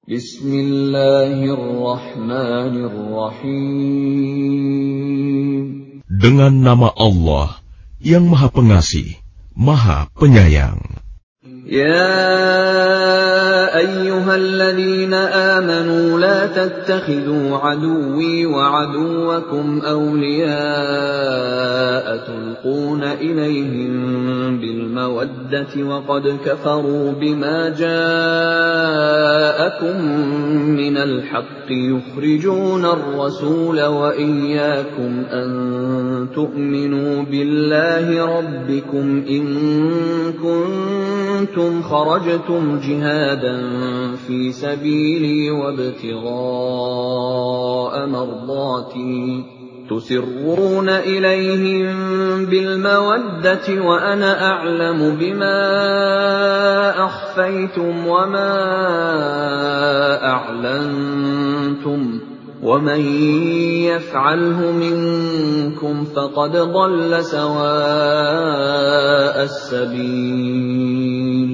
Bismillahirrahmanirrahim. Dengan nama Allah yang Maha Pengasih, Maha Penyayang. يا أيها الذين آمنوا لا تتخذوا عدوي وعدوكم أولياء تلقون إليهم بالمودة وقد كفروا بما جاءكم من الحق يخرجون الرسول وإياكم أن تؤمنوا بالله ربكم إن كنتم خرجتم جهادا في سبيلي وابتغاء مرضاتي تسرون إليهم بالمودة وأنا أعلم بما أخفيتم وما أعلنتم ومن يفعله منكم فقد ضل سواء السبيل.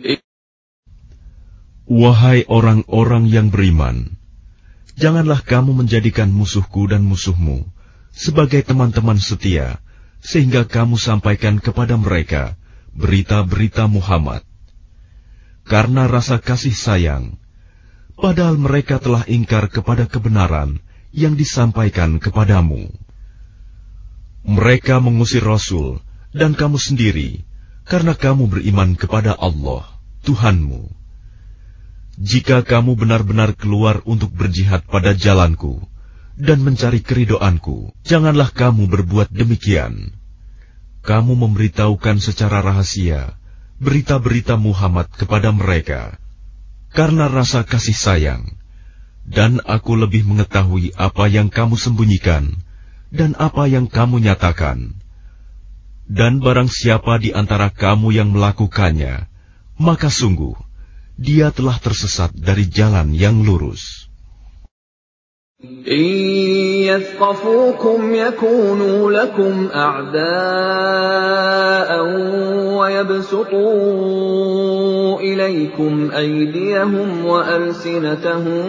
Wahai orang-orang yang beriman, janganlah kamu menjadikan musuhku dan musuhmu sebagai teman-teman setia, sehingga kamu sampaikan kepada mereka berita-berita Muhammad. Karena rasa kasih sayang, padahal mereka telah ingkar kepada kebenaran yang disampaikan kepadamu. Mereka mengusir Rasul dan kamu sendiri, karena kamu beriman kepada Allah, Tuhanmu. Jika kamu benar-benar keluar untuk berjihad pada jalanku dan mencari keridhoanku, janganlah kamu berbuat demikian. Kamu memberitahukan secara rahasia berita-berita Muhammad kepada mereka karena rasa kasih sayang, dan aku lebih mengetahui apa yang kamu sembunyikan dan apa yang kamu nyatakan. Dan barang siapa di antara kamu yang melakukannya, maka sungguh dia telah tersesat dari jalan yang lurus. إن يثقفوكم يكونوا لكم أعداء ويبسطوا إليكم أيديهم وألسنتهم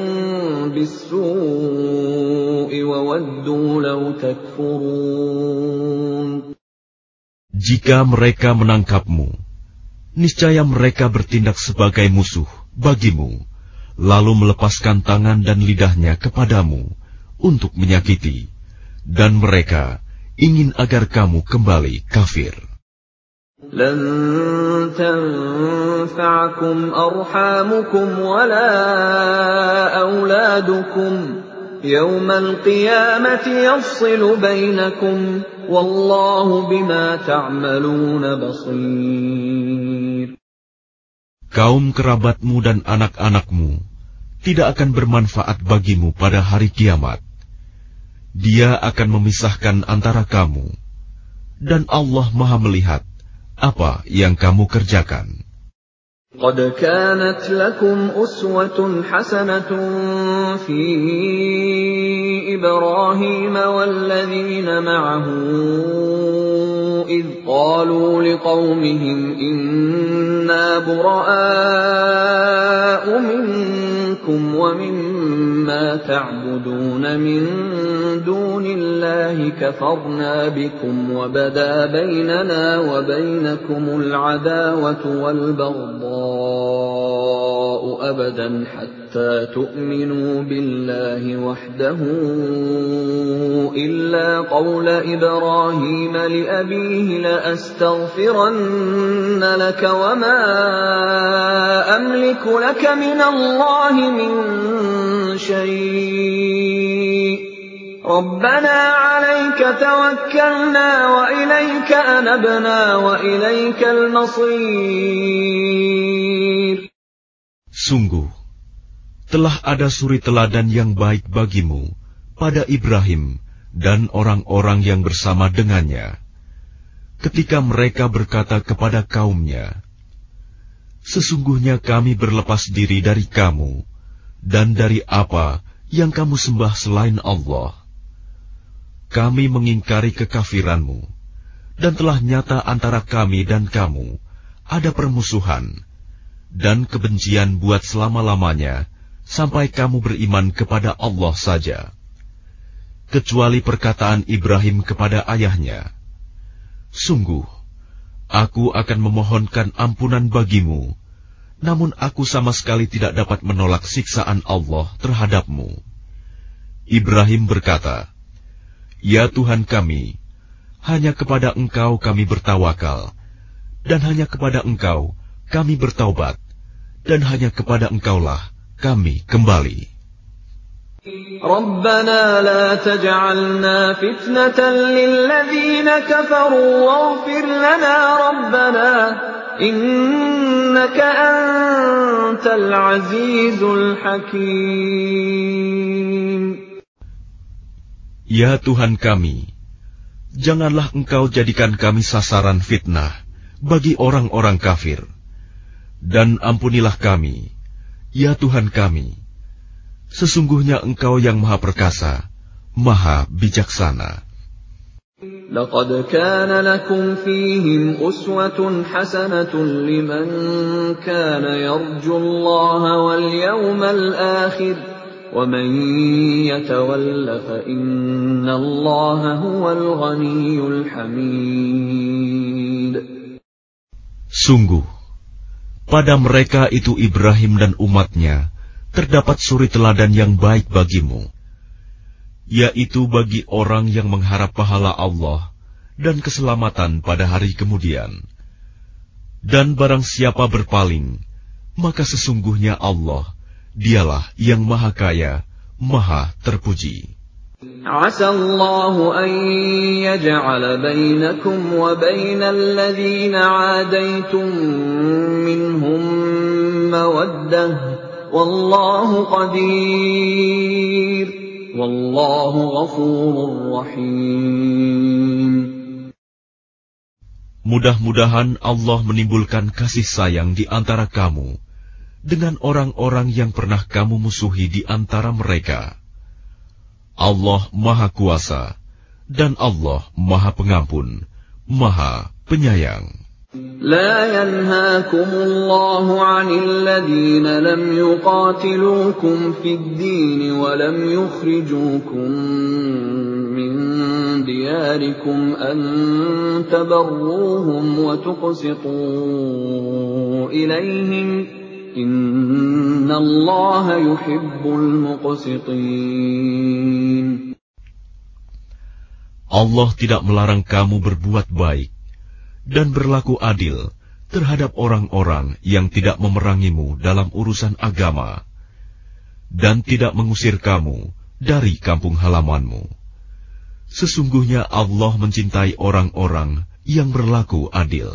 بالسوء وودوا لو تكفرون. Jika mereka menangkapmu, niscaya mereka bertindak sebagai musuh bagimu, lalu melepaskan tangan dan lidahnya kepadamu untuk menyakiti, dan mereka ingin agar kamu kembali kafir. لن تنفعكم أرحامكم ولا أولادكم يوم القيامة يفصل بينكم والله بما تعملون بصير. Kaum kerabatmu dan anak-anakmu tidak akan bermanfaat bagimu pada hari kiamat. Dia akan memisahkan antara kamu, dan Allah Maha melihat apa yang kamu kerjakan. قد كانت لكم أسوة حسنة في إبراهيم والذين معه إذ قالوا لقومهم إنا براء منكم ومما تعبدون من دون الله كفرنا بكم وبدا بيننا وبينكم العداوة والبغضاء أبدا حتى تؤمنوا بالله وحده إلا قول إبراهيم لأبيه لأستغفرن لك وما أملك لك من الله من شيء ربنا عليك توكلنا وإليك أنبنا وإليك المصير. Sungguh, telah ada suri teladan yang baik bagimu pada Ibrahim dan orang-orang yang bersama dengannya, ketika mereka berkata kepada kaumnya, sesungguhnya kami berlepas diri dari kamu dan dari apa yang kamu sembah selain Allah. Kami mengingkari kekafiranmu, dan telah nyata antara kami dan kamu ada permusuhan dan kebencian buat selama-lamanya sampai kamu beriman kepada Allah saja, kecuali perkataan Ibrahim kepada ayahnya, "Sungguh, aku akan memohonkan ampunan bagimu, namun aku sama sekali tidak dapat menolak siksaan Allah terhadapmu." Ibrahim berkata, "Ya Tuhan kami, hanya kepada Engkau kami bertawakal, dan hanya kepada Engkau kami bertaubat, dan hanya kepada Engkaulah kami kembali." ربنا لا تجعلنا فتنة للذين كفروا واغفر لنا ربنا إنك أنت العزيز الحكيم. Ya Tuhan kami, janganlah Engkau jadikan kami sasaran fitnah bagi orang-orang kafir, dan ampunilah kami, ya Tuhan kami. Sesungguhnya Engkau yang Maha Perkasa, Maha Bijaksana. لقد كان لكم فيهم أسوة حسنة لمن كان يرجو الله واليوم الآخر ومن يتول فإن الله هو الغني الحميد. Sungguh, pada mereka itu Ibrahim dan umatnya terdapat suri teladan yang baik bagimu, yaitu bagi orang yang mengharap pahala Allah dan keselamatan pada hari kemudian. Dan barang siapa berpaling, maka sesungguhnya Allah, Dialah yang Maha Kaya, Maha Terpuji. عسى الله أن يجعل بينكم وبين الذين عاديتم منهم مودة والله قدير والله غفور رحيم. Mudah-mudahan Allah menimbulkan kasih sayang di antara kamu dengan orang-orang yang pernah kamu musuhi di antara mereka. Allah Maha Kuasa dan Allah Maha Pengampun, Maha Penyayang. لا ينهاكم الله عن الذين لم يقاتلوكم في الدين ولم يخرجوكم من دياركم أن تبروهم وتقسطوا إليهم إن الله يحب المقسطين. Allah tidak melarang kamu berbuat baik dan berlaku adil terhadap orang-orang yang tidak memerangimu dalam urusan agama, dan tidak mengusir kamu dari kampung halamanmu. Sesungguhnya Allah mencintai orang-orang yang berlaku adil.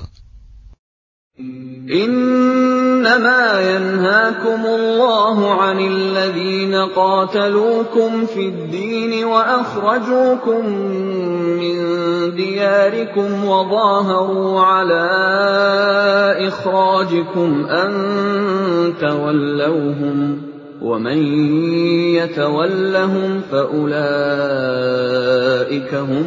إنما ينهاكم الله عن الذين قاتلوكم في الدين وأخرجوكم من دياركم وظاهروا على إخراجكم أن تولوهم ومن يتولهم فأولئك هم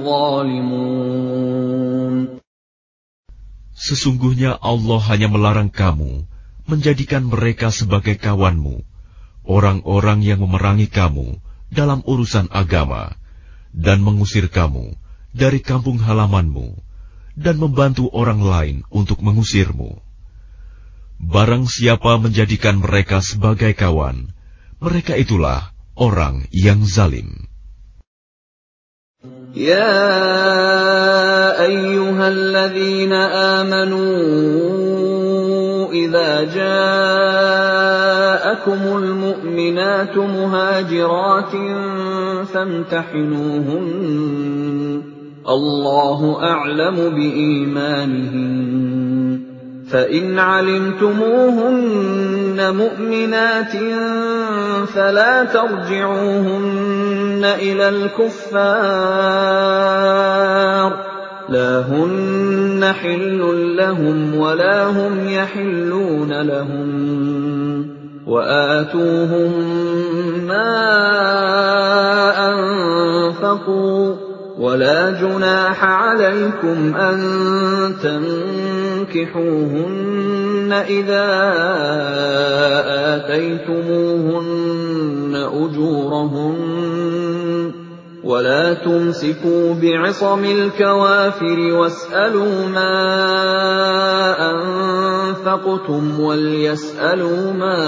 الظالمون. Sesungguhnya Allah hanya melarang kamu menjadikan mereka sebagai kawanmu, orang-orang yang memerangi kamu dalam urusan agama, dan mengusir kamu dari kampung halamanmu, dan membantu orang lain untuk mengusirmu. Barang siapa menjadikan mereka sebagai kawan, mereka itulah orang yang zalim. يا أيها الذين آمنوا إذا جاءكم المؤمنات مهاجرات فامتحنوهن الله أعلم بإيمانهن فإن علمتموهن مؤمنات فلا ترجعوهن إلى الكفار لا هن حل لهم ولا هم يحلون لهم وآتوهم ما أنفقوا ولا جناح عليكم أن تنكحوهن إذا آتيتموهن أجورهن ولا تمسكوا بعصم الكوافر واسألوا ما أنفقتم وليسألوا ما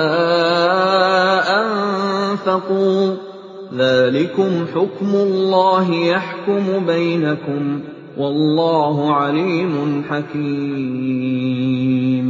أنفقوا ذلكم حكم الله يحكم بينكم والله عليم حكيم.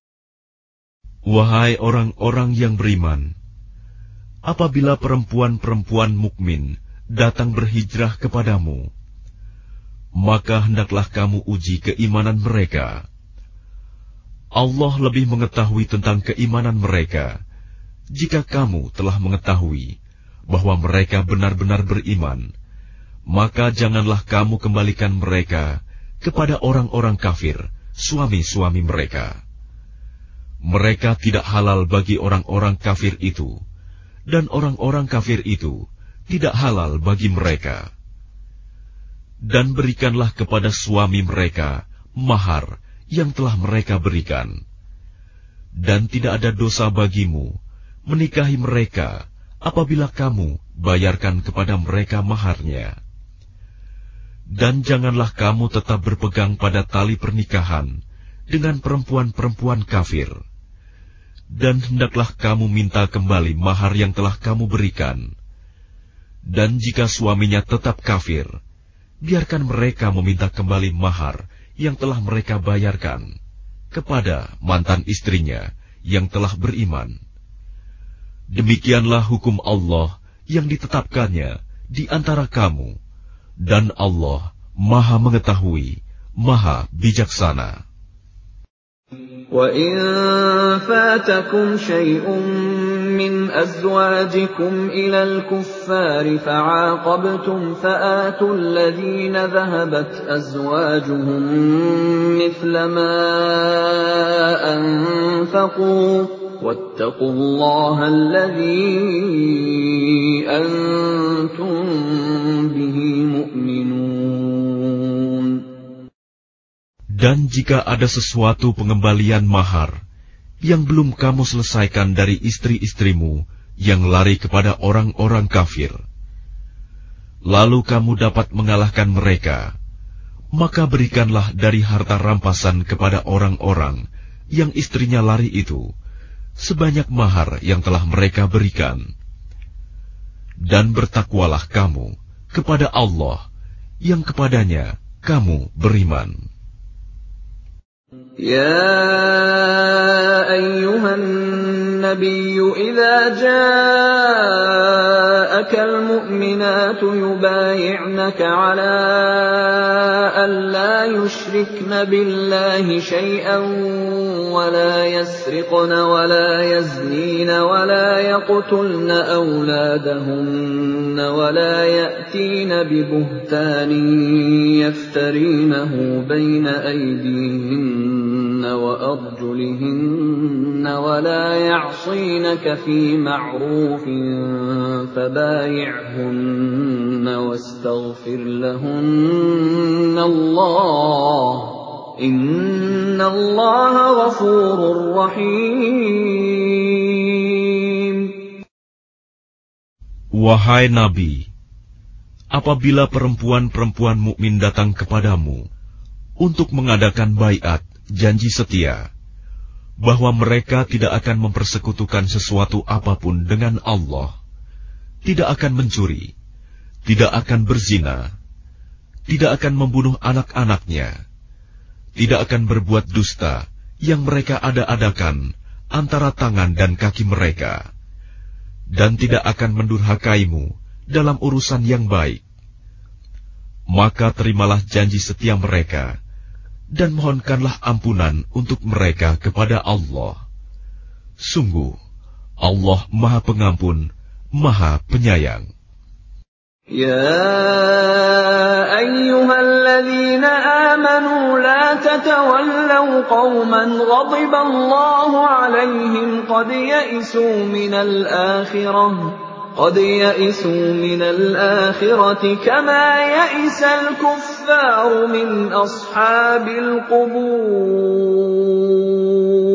Wahai orang-orang yang beriman, apabila perempuan-perempuan mukmin datang berhijrah kepadamu, maka hendaklah kamu uji keimanan mereka. Allah lebih mengetahui tentang keimanan mereka. Jika kamu telah mengetahui bahwa mereka benar-benar beriman, maka janganlah kamu kembalikan mereka kepada orang-orang kafir, suami-suami mereka. Mereka tidak halal bagi orang-orang kafir itu, dan orang-orang kafir itu tidak halal bagi mereka. Dan berikanlah kepada suami mereka mahar yang telah mereka berikan. Dan tidak ada dosa bagimu menikahi mereka apabila kamu bayarkan kepada mereka maharnya. Dan janganlah kamu tetap berpegang pada tali pernikahan dengan perempuan-perempuan kafir. Dan hendaklah kamu minta kembali mahar yang telah kamu berikan. Dan jika suaminya tetap kafir, biarkan mereka meminta kembali mahar yang telah mereka bayarkan kepada mantan istrinya yang telah beriman. Demikianlah hukum Allah yang ditetapkannya di antara kamu, dan Allah Maha Mengetahui, Maha Bijaksana. وَإِن فَاتَكُمْ شَيْءٌ مِّنْ أَزْوَاجِكُمْ إِلَى الْكُفَّارِ فَعَاقَبْتُمْ فَآتُوا الَّذِينَ ذَهَبَتْ أَزْوَاجُهُم مِّثْلَ مَا أَنفَقُوا وَاتَّقُوا اللَّهَ الَّذِي أَنتُم بِهِ مُؤْمِنُونَ. Dan jika ada sesuatu pengembalian mahar yang belum kamu selesaikan dari istri-istrimu yang lari kepada orang-orang kafir, lalu kamu dapat mengalahkan mereka, maka berikanlah dari harta rampasan kepada orang-orang yang istrinya lari itu sebanyak mahar yang telah mereka berikan. Dan bertakwalah kamu kepada Allah yang kepadanya kamu beriman. يا أيها النبي إذا جاءك المؤمنات يبايعنك على أن لا يشركن بالله شيئا ولا يسرقن ولا يزنين ولا يقتلن أولادهن ولا يأتين ببهتان يفترينه بين أيديهن وأرجلهن ولا يعصينك في معروف فبايعهن واستغفر لهن الله إن الله غفور رحيم. Wahai Nabi, apabila perempuan-perempuan mukmin datang kepadamu untuk mengadakan baiat, janji setia, bahwa mereka tidak akan mempersekutukan sesuatu apapun dengan Allah, tidak akan mencuri, tidak akan berzina, tidak akan membunuh anak-anaknya, tidak akan berbuat dusta yang mereka ada-adakan antara tangan dan kaki mereka, dan tidak akan mendurhakaimu dalam urusan yang baik, maka terimalah janji setia mereka, dan mohonkanlah ampunan untuk mereka kepada Allah. Sungguh, Allah Maha Pengampun, Maha Penyayang. يا أيها الذين آمنوا لا تتولوا قوما غضب الله عليهم قد يئسوا من الآخرة كما يئس الكفار من أصحاب القبور.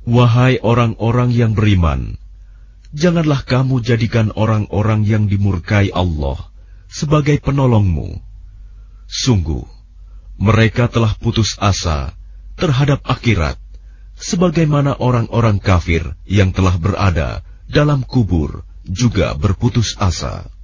Wahai orang-orang yang beriman, janganlah kamu jadikan orang-orang yang dimurkai Allah sebagai penolongmu. Sungguh, mereka telah putus asa terhadap akhirat, sebagaimana orang-orang kafir yang telah berada dalam kubur juga berputus asa.